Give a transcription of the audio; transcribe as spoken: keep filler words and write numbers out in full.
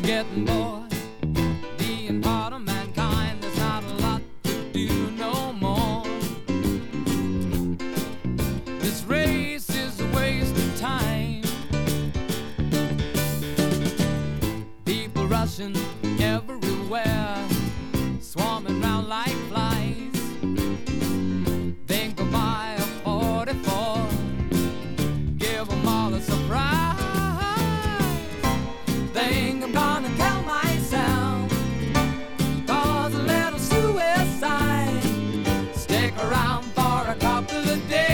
getting bored, being part of mankind. There's not a lot to do no more. This race is a waste of time. People rushing everywhere, swarming round like flies. Think I'll buy a forty-four, give them all a surprise. Think I'm gonna kill myself, cause a little suicide. Stick around for a couple of days.